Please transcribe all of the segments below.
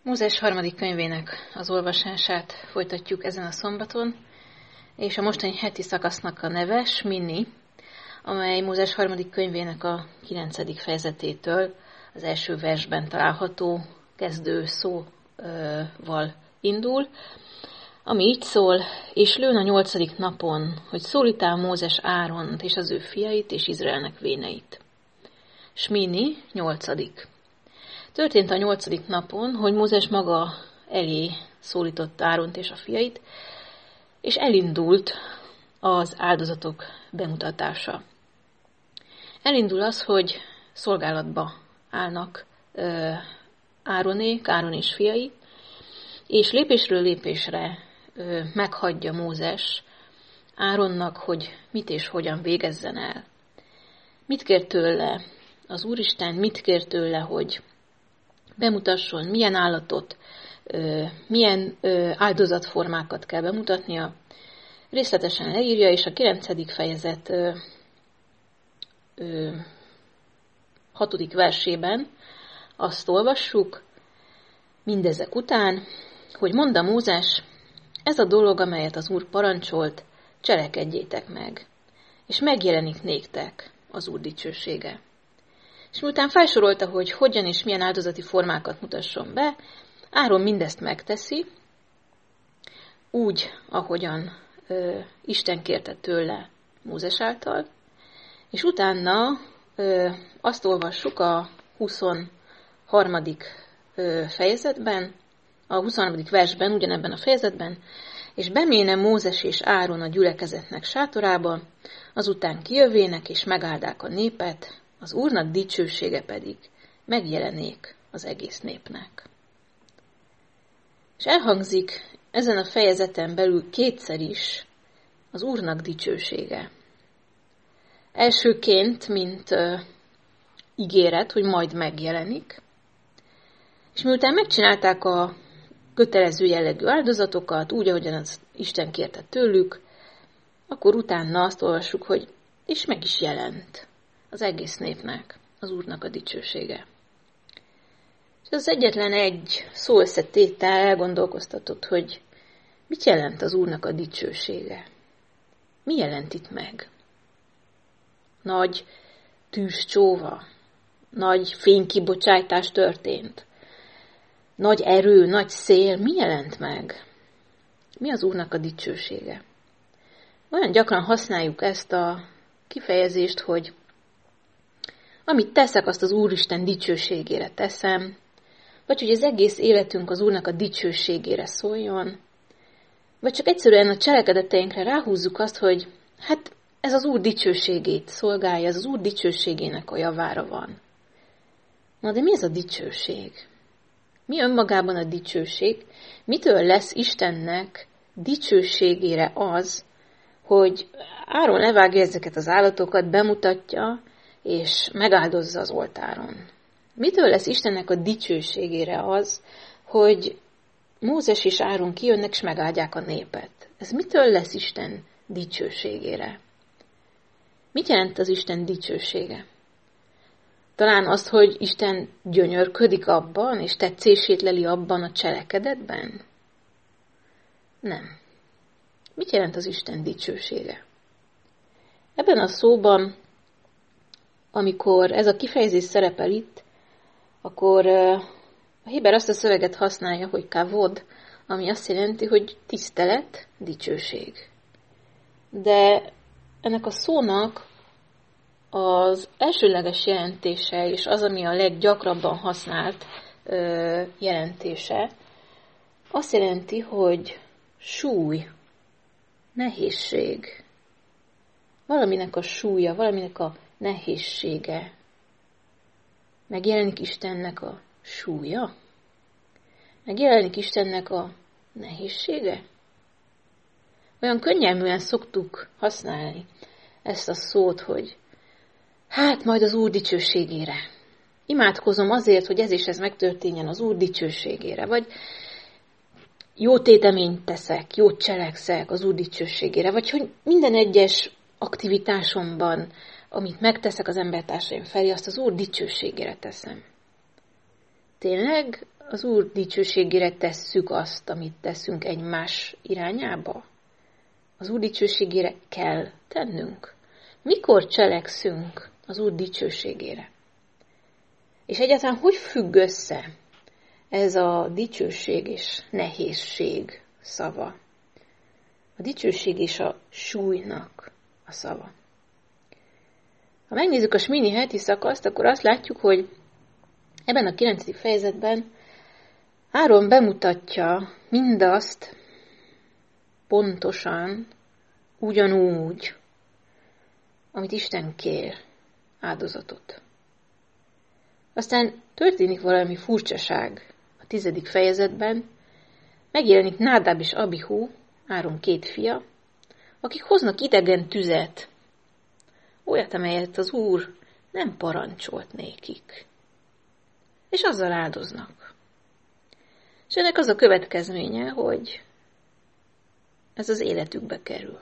Mózes harmadik könyvének az olvasását folytatjuk ezen a szombaton, és a mostani heti szakasznak a neve Sminni, amely Mózes harmadik könyvének a 9. fejezetétől az első versben található kezdő szóval indul, ami így szól: és lőn a 8. napon, hogy szólítál Mózes Áront és az ő fiait és Izraelnek véneit. Sminni, 8. Történt a 8. napon, hogy Mózes maga elé szólította Áront és a fiait, és elindult az áldozatok bemutatása. Elindul az, hogy szolgálatba állnak Áron és fiai, és lépésről lépésre meghagyja Mózes Áronnak, hogy mit és hogyan végezzen el. Mit kér tőle az Úristen, mit kér tőle, hogy bemutasson, milyen állatot, milyen áldozatformákat kell bemutatnia. Részletesen leírja, és a 9. fejezet 6. versében azt olvassuk, mindezek után, hogy mondta Mózes, ez a dolog, amelyet az Úr parancsolt, cselekedjétek meg, és megjelenik néktek az Úr dicsősége. És miután felsorolta, hogy hogyan és milyen áldozati formákat mutasson be, Áron mindezt megteszi, úgy, ahogyan Isten kérte tőle Mózes által, és utána azt olvassuk a 23. fejezetben, a 23. versben, ugyanebben a fejezetben, és beméne Mózes és Áron a gyülekezetnek sátorába, azután kijövének és megáldák a népet, az Úrnak dicsősége pedig megjelenék az egész népnek. És elhangzik ezen a fejezeten belül kétszer is az Úrnak dicsősége. Elsőként, mint ígéret, hogy majd megjelenik, és miután megcsinálták a kötelező jellegű áldozatokat, úgy, ahogyan az Isten kérte tőlük, akkor utána azt olvassuk, hogy és meg is jelent az egész népnek az Úrnak a dicsősége. És az egyetlen egy szóösszetétel elgondolkoztatott, hogy mit jelent az Úrnak a dicsősége? Mi jelent itt meg? Nagy tűzcsóva, nagy fénykibocsátás történt, nagy erő, nagy szél, mi jelent meg? Mi az Úrnak a dicsősége? Olyan gyakran használjuk ezt a kifejezést, hogy amit teszek, azt az Úristen dicsőségére teszem, vagy hogy az egész életünk az Úrnak a dicsőségére szóljon, vagy csak egyszerűen a cselekedeteinkre ráhúzzuk azt, hogy hát ez az Úr dicsőségét szolgálja, ez az Úr dicsőségének a javára van. Na de mi ez a dicsőség? Mi önmagában a dicsőség? Mitől lesz Istennek dicsőségére az, hogy Áron levágja ezeket az állatokat, bemutatja, és megáldozza az oltáron? Mitől lesz Istennek a dicsőségére az, hogy Mózes és Áron kijönnek, és megáldják a népet? Ez mitől lesz Isten dicsőségére? Mit jelent az Isten dicsősége? Talán azt, hogy Isten gyönyörködik abban, és tetszését leli abban a cselekedetben? Nem. Mit jelent az Isten dicsősége? Ebben a szóban, amikor ez a kifejezés szerepel itt, akkor a héber azt a szöveget használja, hogy kavod, ami azt jelenti, hogy tisztelet, dicsőség. De ennek a szónak az elsőleges jelentése, és az, ami a leggyakrabban használt jelentése, azt jelenti, hogy súly, nehézség. Valaminek a súlya, valaminek a nehézsége. Megjelenik Istennek a súlya? Megjelenik Istennek a nehézsége? Olyan könnyelműen szoktuk használni ezt a szót, hogy hát majd az Úr dicsőségére. Imádkozom azért, hogy ez és ez megtörténjen az Úr dicsőségére. Vagy jó téteményt teszek, jót cselekszek az Úr dicsőségére. Vagy hogy minden egyes aktivitásomban, amit megteszek az embertársaim felé, azt az Úr dicsőségére teszem. Tényleg az Úr dicsőségére tesszük azt, amit teszünk egymás irányába? Az Úr dicsőségére kell tennünk? Mikor cselekszünk az Úr dicsőségére? És egyáltalán hogy függ össze ez a dicsőség és nehézség szava? A dicsőség és a súlynak a szava. Ha megnézzük a Smini heti szakaszt, akkor azt látjuk, hogy ebben a 9. fejezetben Áron bemutatja mindazt pontosan, ugyanúgy, amit Isten kér, áldozatot. Aztán történik valami furcsaság a 10. fejezetben, megjelenik Nádáb és Abihu, Áron 2 fia, akik hoznak idegen tüzet, olyat, amelyet az Úr nem parancsolt nékik. És azzal áldoznak. És ennek az a következménye, hogy ez az életükbe kerül.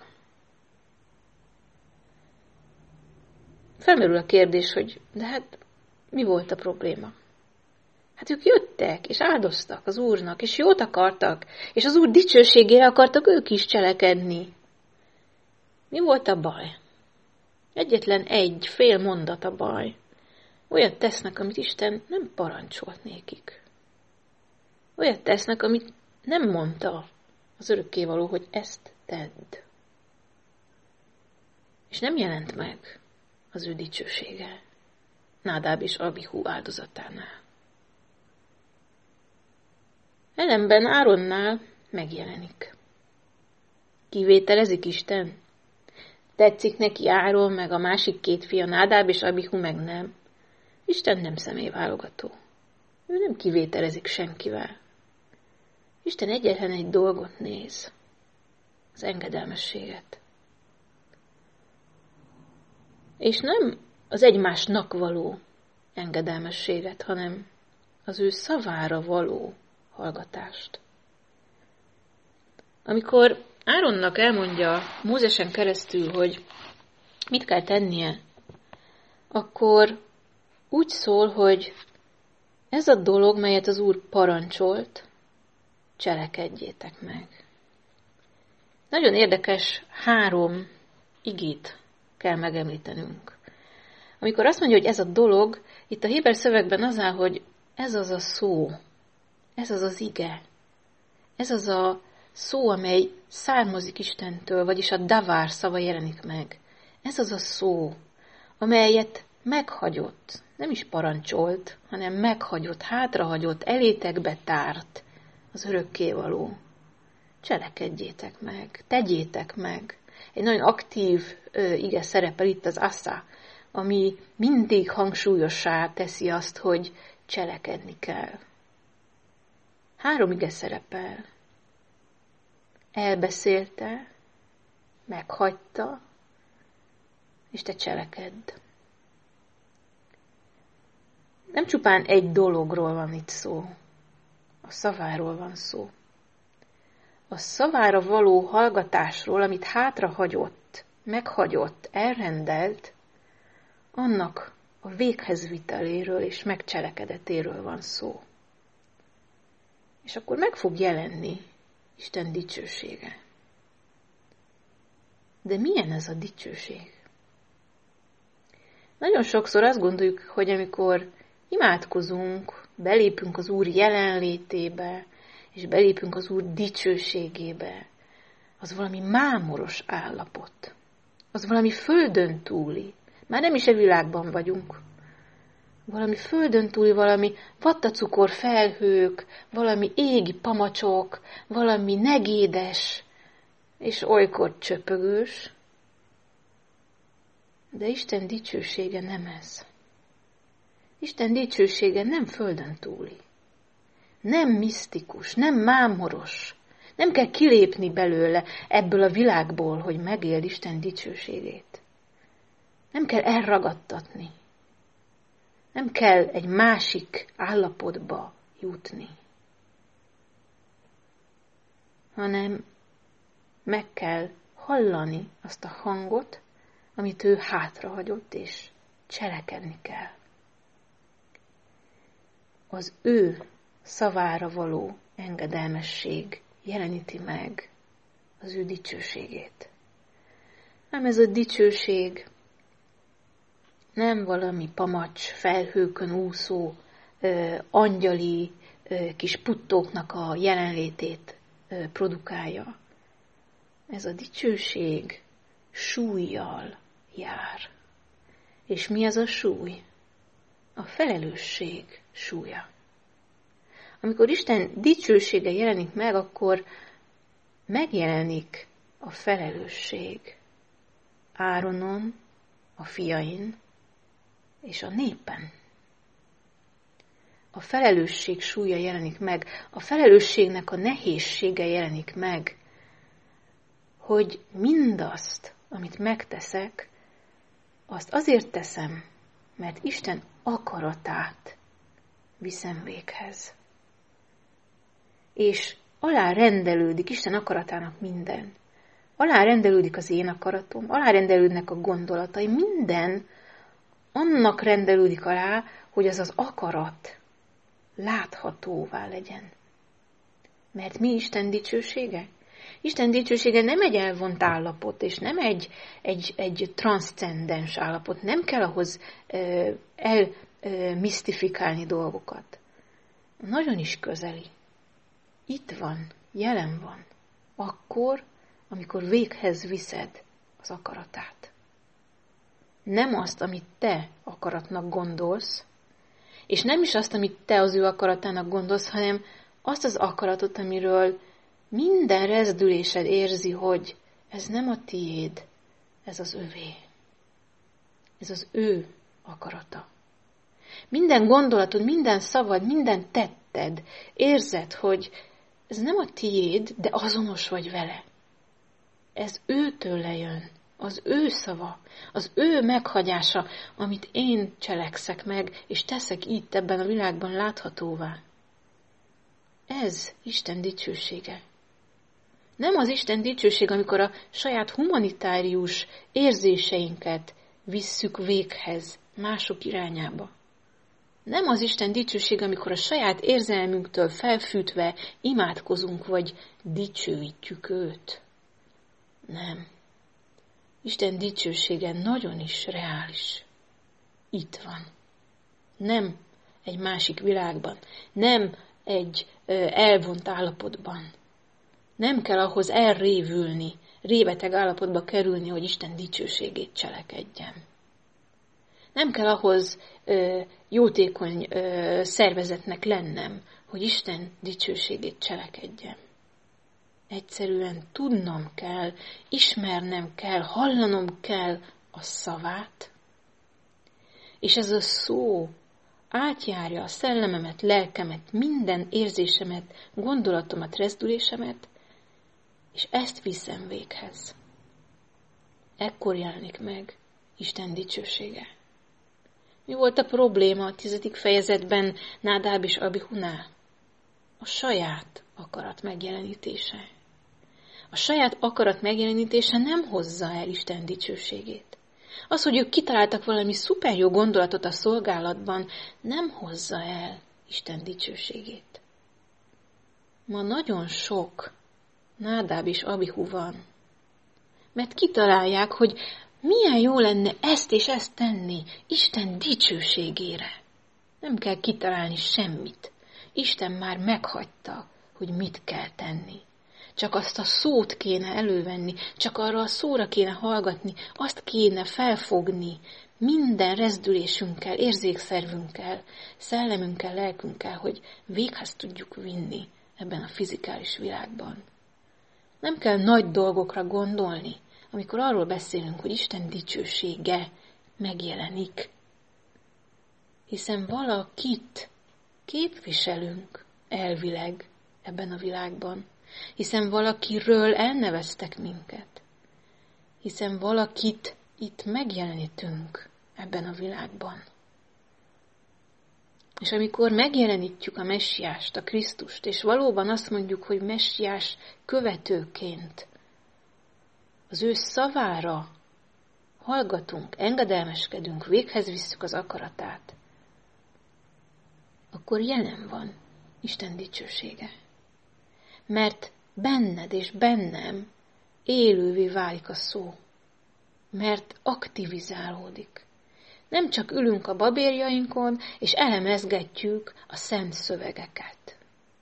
Felmerül a kérdés, hogy de hát mi volt a probléma? Hát ők jöttek, és áldoztak az Úrnak, és jót akartak, és az Úr dicsőségére akartak ők is cselekedni. Mi volt a baj? Egyetlen egy fél mondat a baj. Olyat tesznek, amit Isten nem parancsolt nékik. Olyat tesznek, amit nem mondta az örökkévaló, hogy ezt tedd. És nem jelent meg az ő dicsősége Nádáb és Abihu áldozatánál. Ellenben Áronnál megjelenik. Kivételezik Isten? Tetszik neki Áron, meg a másik 2 fia, Nádáb és Abihu meg nem. Isten nem személyválogató. Ő nem kivételezik senkivel. Isten egyetlen egy dolgot néz. Az engedelmességet. És nem az egymásnak való engedelmességet, hanem az ő szavára való hallgatást. Amikor Áronnak elmondja Mózesen keresztül, hogy mit kell tennie, akkor úgy szól, hogy ez a dolog, melyet az Úr parancsolt, cselekedjétek meg. Nagyon érdekes 3 igét kell megemlítenünk. Amikor azt mondja, hogy ez a dolog, itt a héber szövegben az áll, hogy ez az a szó, ez az az ige, ez az a szó, amely származik Istentől, vagyis a davár szava jelenik meg. Ez az a szó, amelyet meghagyott, nem is parancsolt, hanem meghagyott, hátrahagyott, elétekbe tárt az örökkévaló. Cselekedjétek meg, tegyétek meg. Egy nagyon aktív ige szerepel itt az assa, ami mindig hangsúlyossá teszi azt, hogy cselekedni kell. 3 ige szerepel. Elbeszélte, meghagyta, és te cselekedd. Nem csupán egy dologról van itt szó, a szaváról van szó. A szavára való hallgatásról, amit hátrahagyott, meghagyott, elrendelt, annak a véghezviteléről és megcselekedetéről van szó. És akkor meg fog jelenni Isten dicsősége. De milyen ez a dicsőség? Nagyon sokszor azt gondoljuk, hogy amikor imádkozunk, belépünk az Úr jelenlétébe, és belépünk az Úr dicsőségébe, az valami mámoros állapot. Az valami földön túli. Már nem is a világban vagyunk. Valami földön túli, valami vattacukor felhők, valami égi pamacsok, valami negédes, és olykor csöpögős. De Isten dicsősége nem ez. Isten dicsősége nem földön túli. Nem misztikus, nem mámoros. Nem kell kilépni belőle ebből a világból, hogy megéld Isten dicsőségét. Nem kell elragadtatni. Nem kell egy másik állapotba jutni. Hanem meg kell hallani azt a hangot, amit ő hátrahagyott, és cselekedni kell. Az ő szavára való engedelmesség jeleníti meg az ő dicsőségét. Nem ez a dicsőség nem valami pamacs, felhőkön úszó, angyali kis puttóknak a jelenlétét produkálja. Ez a dicsőség súlyjal jár. És mi az a súly? A felelősség súlya. Amikor Isten dicsősége jelenik meg, akkor megjelenik a felelősség Áronon, a fiain és a népen. A felelősség súlya jelenik meg, a felelősségnek a nehézsége jelenik meg, hogy mindazt, amit megteszek, azt azért teszem, mert Isten akaratát viszem véghez. És alárendelődik Isten akaratának minden. Alárendelődik az én akaratom, alárendelődnek a gondolataim, minden annak rendelődik alá, hogy az az akarat láthatóvá legyen. Mert mi Isten dicsősége? Isten dicsősége nem egy elvont állapot, és nem egy transzcendens állapot. Nem kell ahhoz elmisztifikálni dolgokat. Nagyon is közeli. Itt van, jelen van. Akkor, amikor véghez viszed az akaratát. Nem azt, amit te akaratnak gondolsz, és nem is azt, amit te az ő akaratának gondolsz, hanem azt az akaratot, amiről minden rezdülésed érzi, hogy ez nem a tiéd, ez az övé. Ez az ő akarata. Minden gondolatod, minden szavad, minden tetted, érzed, hogy ez nem a tiéd, de azonos vagy vele. Ez őtőle jön, az ő szava, az ő meghagyása, amit én cselekszek meg, és teszek itt ebben a világban láthatóvá. Ez Isten dicsősége. Nem az Isten dicsőség, amikor a saját humanitárius érzéseinket visszük véghez mások irányába. Nem az Isten dicsőség, amikor a saját érzelmünktől felfűtve imádkozunk, vagy dicsőítjük őt. Nem. Isten dicsősége nagyon is reális. Itt van. Nem egy másik világban. Nem egy elvont állapotban. Nem kell ahhoz elrévülni, réveteg állapotba kerülni, hogy Isten dicsőségét cselekedjem. Nem kell ahhoz jótékony szervezetnek lennem, hogy Isten dicsőségét cselekedjem. Egyszerűen tudnom kell, ismernem kell, hallanom kell a szavát, és ez a szó átjárja a szellememet, lelkemet, minden érzésemet, gondolatomat, rezdülésemet, és ezt viszem véghez. Ekkor jelenik meg Isten dicsősége. Mi volt a probléma a 10. fejezetben Nádáb és Abihunál? A saját akarat megjelenítése. A saját akarat megjelenítése nem hozza el Isten dicsőségét. Az, hogy ők kitaláltak valami szuper jó gondolatot a szolgálatban, nem hozza el Isten dicsőségét. Ma nagyon sok Nádáb és Abihu van. Mert kitalálják, hogy milyen jó lenne ezt és ezt tenni Isten dicsőségére. Nem kell kitalálni semmit. Isten már meghagyta, hogy mit kell tenni. Csak azt a szót kéne elővenni, csak arra a szóra kéne hallgatni, azt kéne felfogni minden rezdülésünkkel, érzékszervünkkel, szellemünkkel, lelkünkkel, hogy véghez tudjuk vinni ebben a fizikális világban. Nem kell nagy dolgokra gondolni, amikor arról beszélünk, hogy Isten dicsősége megjelenik. Hiszen valakit képviselünk elvileg ebben a világban. Hiszen valakiről elneveztek minket. Hiszen valakit itt megjelenítünk ebben a világban. És amikor megjelenítjük a Messiást, a Krisztust, és valóban azt mondjuk, hogy Messiás követőként az ő szavára hallgatunk, engedelmeskedünk, véghez visszük az akaratát, akkor jelen van Isten dicsősége. Mert benned és bennem élővé válik a szó. Mert aktivizálódik. Nem csak ülünk a babérjainkon, és elemezgetjük a szent szövegeket.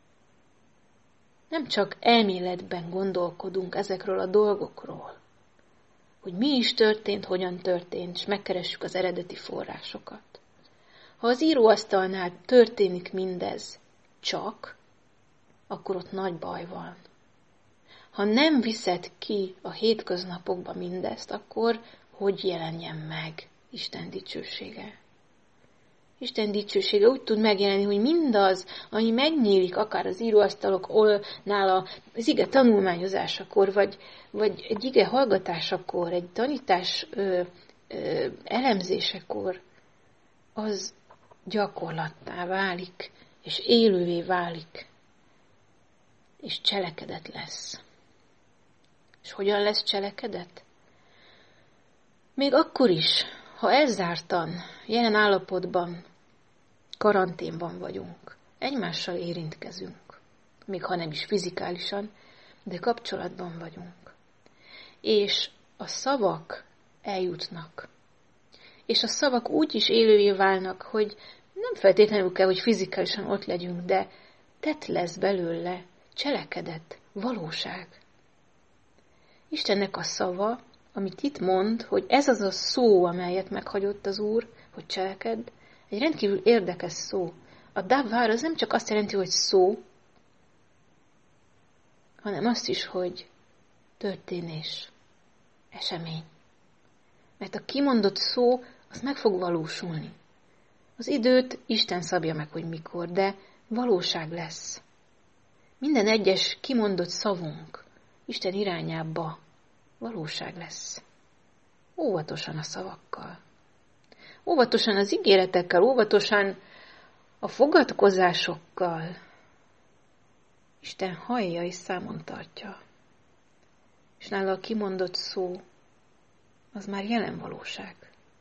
Nem csak elméletben gondolkodunk ezekről a dolgokról, hogy mi is történt, hogyan történt, és megkeressük az eredeti forrásokat. Ha az íróasztalnál történik mindez csak, akkor ott nagy baj van. Ha nem viszed ki a hétköznapokba mindezt, akkor hogy jelenjen meg Isten dicsősége? Isten dicsősége úgy tud megjelenni, hogy mindaz, ami megnyílik akár az íróasztaloknál az ige tanulmányozásakor, vagy egy ige hallgatásakor, egy tanítás elemzésekor, az gyakorlattá válik, és élővé válik, és cselekedet lesz. És hogyan lesz cselekedet? Még akkor is, ha elzártan, jelen állapotban, karanténban vagyunk, egymással érintkezünk, még ha nem is fizikálisan, de kapcsolatban vagyunk. És a szavak eljutnak. És a szavak úgy is élővé válnak, hogy nem feltétlenül kell, hogy fizikálisan ott legyünk, de tett lesz belőle, cselekedet, valóság. Istennek a szava, amit itt mond, hogy ez az a szó, amelyet meghagyott az Úr, hogy cselekedd, egy rendkívül érdekes szó. A davar az nem csak azt jelenti, hogy szó, hanem azt is, hogy történés, esemény. Mert a kimondott szó, az meg fog valósulni. Az időt Isten szabja meg, hogy mikor, de valóság lesz. Minden egyes kimondott szavunk Isten irányába valóság lesz. Óvatosan a szavakkal. Óvatosan az ígéretekkel, óvatosan a fogadkozásokkal. Isten hallja és számon tartja. És nála a kimondott szó, az már jelen valóság.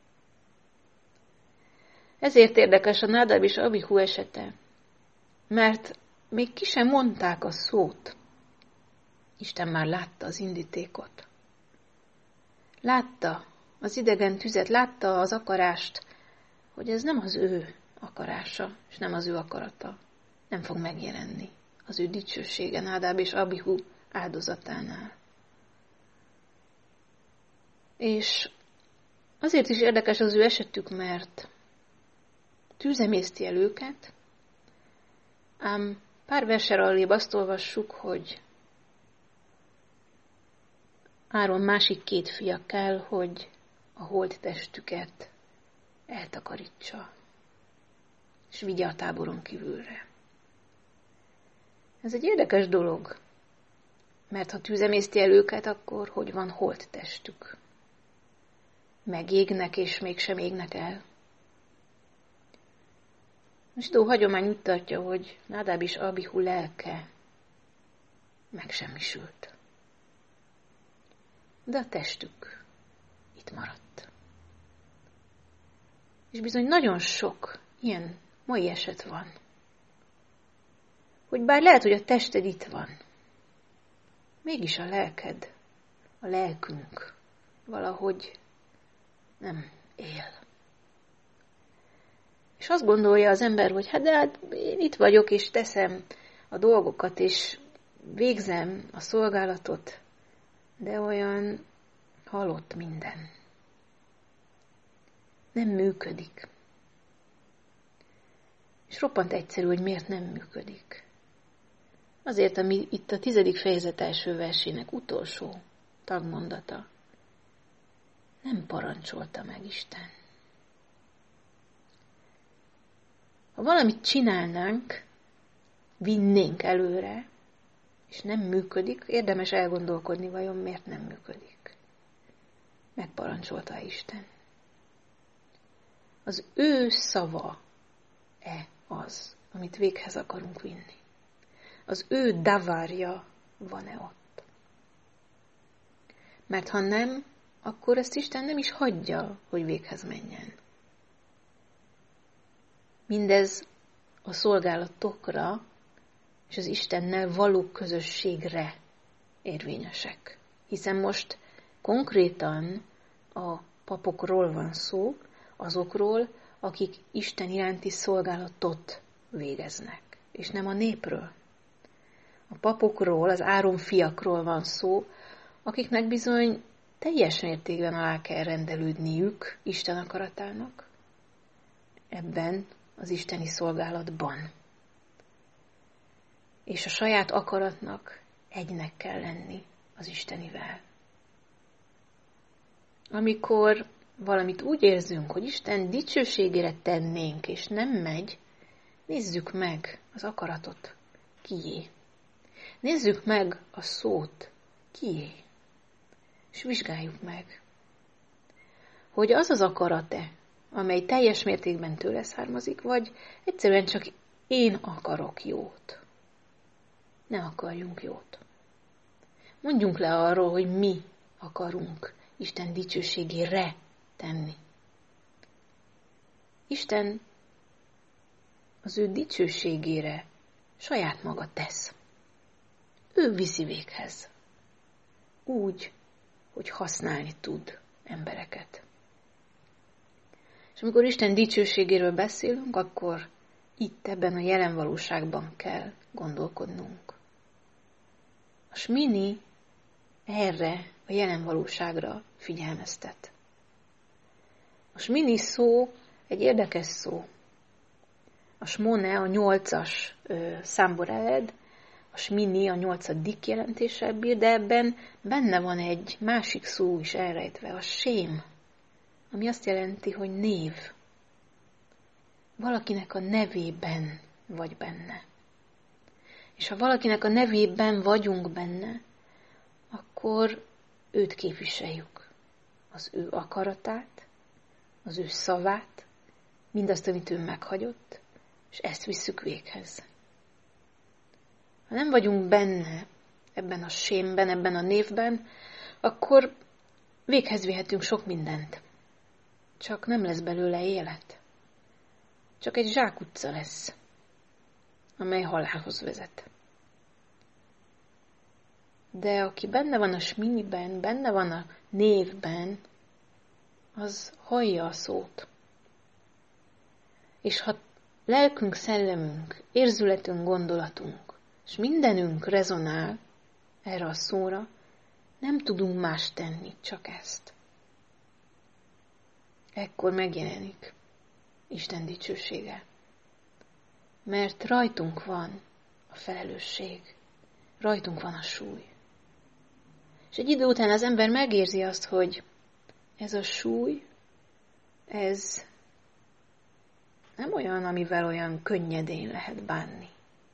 Ezért érdekes a Nádab és Abihu esete, mert még ki sem mondták a szót. Isten már látta az indítékot. Látta az idegen tüzet, látta az akarást, hogy ez nem az ő akarása, és nem az ő akarata. Nem fog megjelenni az ő dicsősége Nádab és Abihu áldozatánál. És azért is érdekes az ő esetük, mert tűzemészti el őket, ám pár verssel alébb azt olvassuk, hogy Áron másik 2 fia kell, hogy a holttestüket eltakarítsa, és vigye a táboron kívülre. Ez egy érdekes dolog, mert ha tűzemészti el őket, akkor hogy van holttestük? Megégnek, és mégsem égnek el. A zsidó hagyomány úgy tartja, hogy Nádab és Abihu lelke megsemmisült. De a testük itt maradt. És bizony nagyon sok ilyen mai eset van. Hogy bár lehet, hogy a tested itt van, mégis a lelked, a lelkünk valahogy nem él. És azt gondolja az ember, hogy hát én itt vagyok, és teszem a dolgokat, és végzem a szolgálatot, de olyan halott minden. Nem működik. És roppant egyszerű, hogy miért nem működik. Azért, ami itt a 10. fejezet első versének utolsó tagmondata. Nem parancsolta meg Isten. Ha valamit csinálnánk, vinnénk előre, és nem működik, érdemes elgondolkodni, vajon miért nem működik. Megparancsolta Isten. Az ő szava-e az, amit véghez akarunk vinni? Az ő davárja van-e ott? Mert ha nem, akkor ezt Isten nem is hagyja, hogy véghez menjen. Mindez a szolgálatokra és az Istennel való közösségre érvényesek. Hiszen most konkrétan a papokról van szó, azokról, akik Isten iránti szolgálatot végeznek, és nem a népről. A papokról, az Áron fiakról van szó, akiknek bizony teljes mértékben alá kell rendelődniük Isten akaratának, ebben az isteni szolgálatban. És a saját akaratnak egynek kell lenni az Istenivel. Amikor valamit úgy érzünk, hogy Isten dicsőségére tennénk, és nem megy, nézzük meg az akaratot, kié. Nézzük meg a szót, kié. És vizsgáljuk meg, hogy az az akarat-e, amely teljes mértékben tőle származik, vagy egyszerűen csak én akarok jót. Ne akarjunk jót. Mondjunk le arról, hogy mi akarunk Isten dicsőségére tenni. Isten az ő dicsőségére saját maga tesz. Ő viszi véghez. Úgy, hogy használni tud embereket. És amikor Isten dicsőségéről beszélünk, akkor itt ebben a jelen valóságban kell gondolkodnunk. A smini erre a jelen valóságra figyelmeztet. A smini szó egy érdekes szó. A smone a 8-as számból ered, a smini a 8. jelentéssel bír, de ebben benne van egy másik szó is elrejtve, a sém, ami azt jelenti, hogy név. Valakinek a nevében vagy benne. És ha valakinek a nevében vagyunk benne, akkor őt képviseljük. Az ő akaratát, az ő szavát, mindazt, amit ő meghagyott, és ezt visszük véghez. Ha nem vagyunk benne, ebben a sémben, ebben a névben, akkor véghez vihetünk sok mindent. Csak nem lesz belőle élet. Csak egy zsákutca lesz, amely halálhoz vezet. De aki benne van a sminiben, benne van a névben, az hallja a szót. És ha lelkünk, szellemünk, érzületünk, gondolatunk, és mindenünk rezonál erre a szóra, nem tudunk más tenni, csak ezt. Ekkor megjelenik Isten dicsősége. Mert rajtunk van a felelősség, rajtunk van a súly. És egy idő után az ember megérzi azt, hogy ez a súly, ez nem olyan, amivel olyan könnyedén lehet bánni.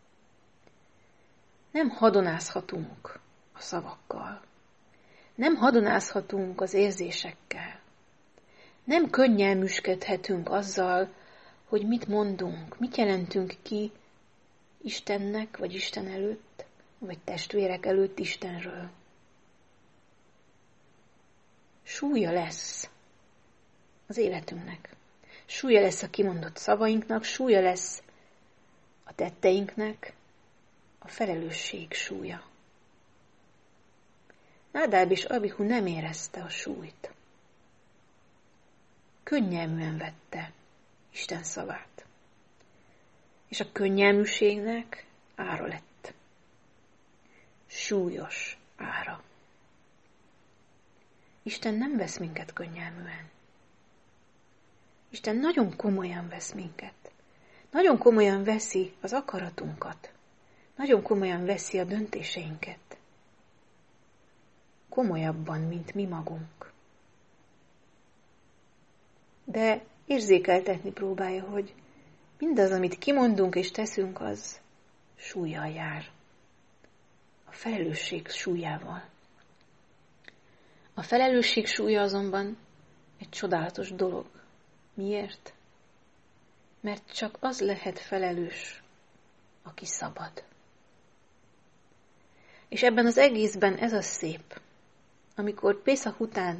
Nem hadonázhatunk a szavakkal. Nem hadonázhatunk az érzésekkel. Nem könnyelműsködhetünk azzal, hogy mit mondunk, mit jelentünk ki Istennek, vagy Isten előtt, vagy testvérek előtt Istenről. Súlya lesz az életünknek. Súlya lesz a kimondott szavainknak, súlya lesz a tetteinknek, a felelősség súlya. Nádáb és Abihu nem érezte a súlyt. Könnyelműen vette Isten szavát. És a könnyelműségnek ára lett. Súlyos ára. Isten nem vesz minket könnyelműen. Isten nagyon komolyan vesz minket. Nagyon komolyan veszi az akaratunkat. Nagyon komolyan veszi a döntéseinket. Komolyabban, mint mi magunk. De érzékeltetni próbálja, hogy mindaz, amit kimondunk és teszünk, az súllyal jár. A felelősség súlyával. A felelősség súlya azonban egy csodálatos dolog. Miért? Mert csak az lehet felelős, aki szabad. És ebben az egészben ez a szép, amikor Pészak után,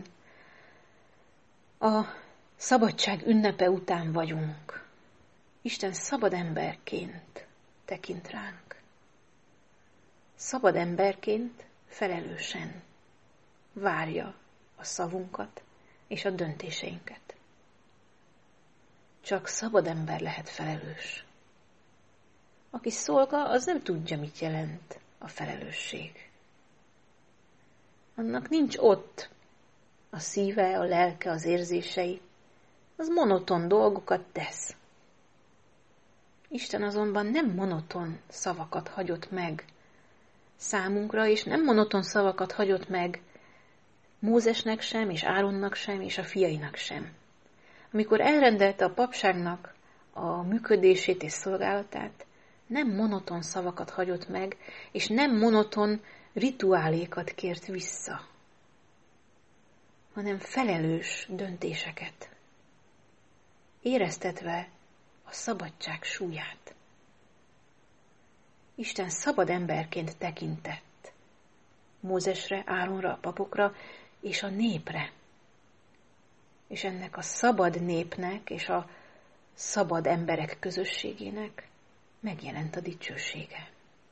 a szabadság ünnepe után vagyunk. Isten szabad emberként tekint ránk. szabad emberként felelősen várja a szavunkat és a döntéseinket. Csak szabad ember lehet felelős. Aki szolga, az nem tudja, mit jelent a felelősség. Annak nincs ott a szíve, a lelke, az érzései. Az monoton dolgokat tesz. Isten azonban nem monoton szavakat hagyott meg számunkra, és nem monoton szavakat hagyott meg Mózesnek sem, és Áronnak sem, és a fiainak sem. Amikor elrendelte a papságnak a működését és szolgálatát, nem monoton szavakat hagyott meg, és nem monoton rituálékat kért vissza, hanem felelős döntéseket, éreztetve a szabadság súlyát. Isten szabad emberként tekintett Mózesre, Áronra, a papokra és a népre. És ennek a szabad népnek és a szabad emberek közösségének megjelent a dicsősége.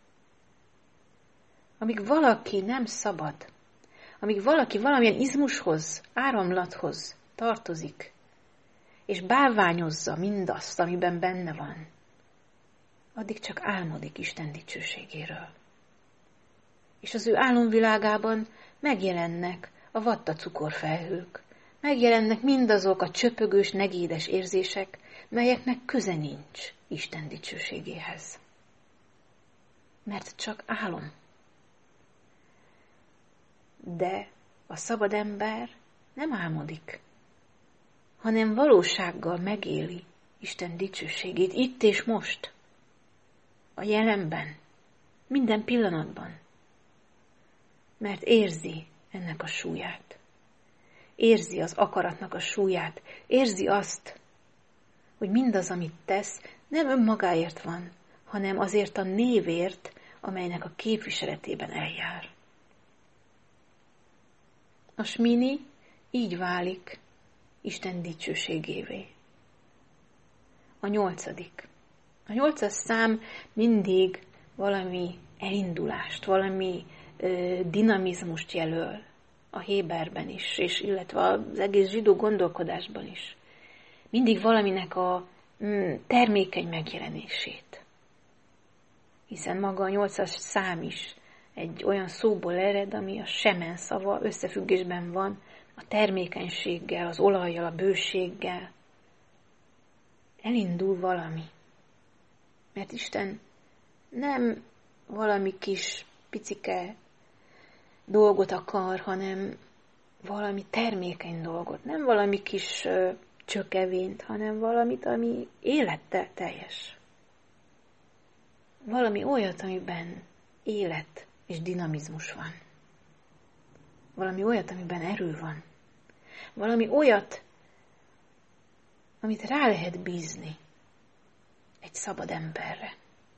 Amíg valaki nem szabad, amíg valaki valamilyen izmushoz, áramlathoz tartozik, és bálványozza mindazt, amiben benne van, addig csak álmodik Isten dicsőségéről. És az ő álomvilágában megjelennek a vatta cukorfelhők, megjelennek mindazok a csöpögős, negédes érzések, melyeknek köze nincs Isten dicsőségéhez. Mert csak álom. De a szabad ember nem álmodik, hanem valósággal megéli Isten dicsőségét itt és most, a jelenben, minden pillanatban. Mert érzi ennek a súlyát. Érzi az akaratnak a súlyát. Érzi azt, hogy mindaz, amit tesz, nem önmagáért van, hanem azért a névért, amelynek a képviseletében eljár. A smini így válik Isten dicsőségévé. A 8. A 8. szám mindig valami elindulást, valami dinamizmust jelöl a Héberben is, és illetve az egész zsidó gondolkodásban is. Mindig valaminek a termékeny megjelenését. Hiszen maga a 8. szám is egy olyan szóból ered, ami a semen szava összefüggésben van a termékenységgel, az olajjal, a bőséggel. Elindul valami. Mert Isten nem valami kis picike dolgot akar, hanem valami termékeny dolgot. Nem valami kis csökevényt, hanem valamit, ami élettel teljes. Valami olyat, amiben élet és dinamizmus van. Valami olyat, amiben erő van. Valami olyat, amit rá lehet bízni egy szabad emberre.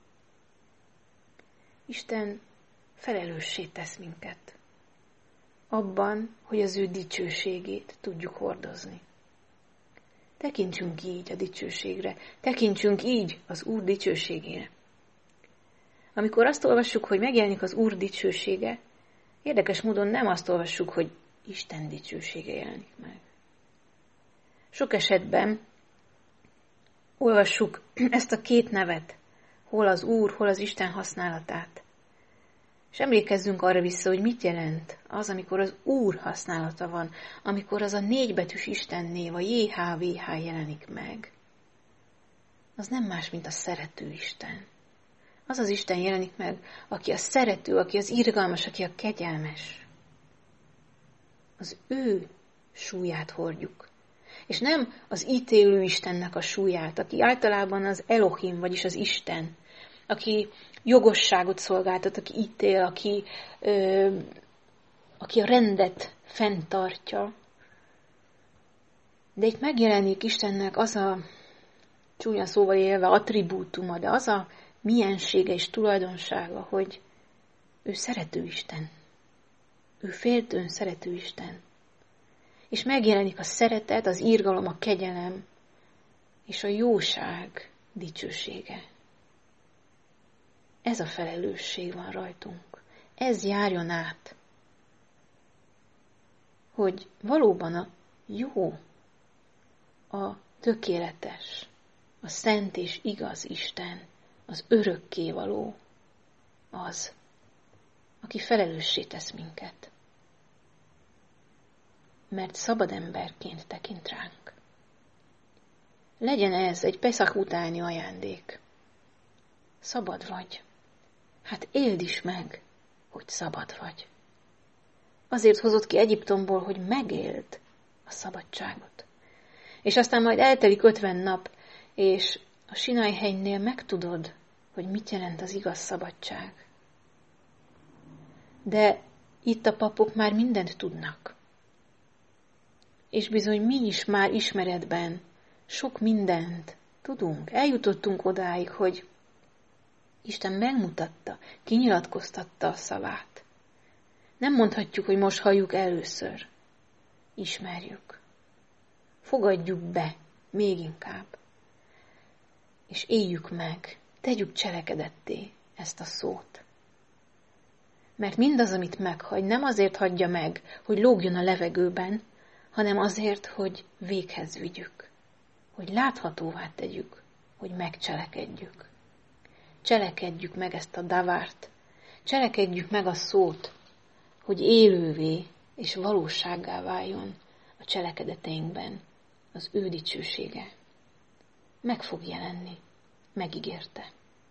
Isten felelőssé tesz minket abban, hogy az ő dicsőségét tudjuk hordozni. Tekintsünk így a dicsőségre, tekintsünk így az Úr dicsőségére. Amikor azt olvassuk, hogy megjelenik az Úr dicsősége, érdekes módon nem azt olvassuk, hogy Isten dicsősége jelenik meg. Sok esetben olvassuk ezt a két nevet, hol az Úr, hol az Isten használatát. És emlékezzünk arra vissza, hogy mit jelent az, amikor az Úr használata van, amikor az a 4 betűs Isten név, a JHVH jelenik meg. Az nem más, mint a szerető Isten. Az az Isten jelenik meg, aki a szerető, aki az irgalmas, aki a kegyelmes. Az ő súlyát hordjuk. És nem az ítélő Istennek a súlyát, aki általában az Elohim, vagyis az Isten, aki jogosságot szolgáltat, aki ítél, aki a rendet fenntartja. De itt megjelenik Istennek az a, csúnya szóval élve, attribútuma, de az a miensége és tulajdonsága, hogy ő szerető Isten. Ő féltőn szerető Isten. És megjelenik a szeretet, az irgalom, a kegyelem és a jóság dicsősége. Ez a felelősség van rajtunk. ez járjon át, hogy valóban a jó, a tökéletes, a szent és igaz Isten, az örökkévaló az, aki felelőssé tesz minket. Mert szabad emberként tekint ránk. Legyen ez egy Peszach utáni ajándék. Szabad vagy. Hát éld is meg, hogy szabad vagy. Azért hozott ki Egyiptomból, hogy megéld a szabadságot. És aztán majd eltelik 50 nap, és a Sinai-hegynél megtudod, hogy mit jelent az igaz szabadság. De itt a papok már mindent tudnak. És bizony mi is már ismeretben sok mindent tudunk. Eljutottunk odáig, hogy Isten megmutatta, kinyilatkoztatta a szavát. Nem mondhatjuk, hogy most halljuk először. Ismerjük. Fogadjuk be még inkább. És éljük meg, tegyük cselekedetté ezt a szót. Mert mindaz, amit meghagy, nem azért hagyja meg, hogy lógjon a levegőben, hanem azért, hogy véghez vigyük. Hogy láthatóvá tegyük, hogy megcselekedjük. Cselekedjük meg ezt a davárt, cselekedjük meg a szót, hogy élővé és valósággá váljon a cselekedeteinkben az ő dicsősége. Meg fog jelenni, megígérte.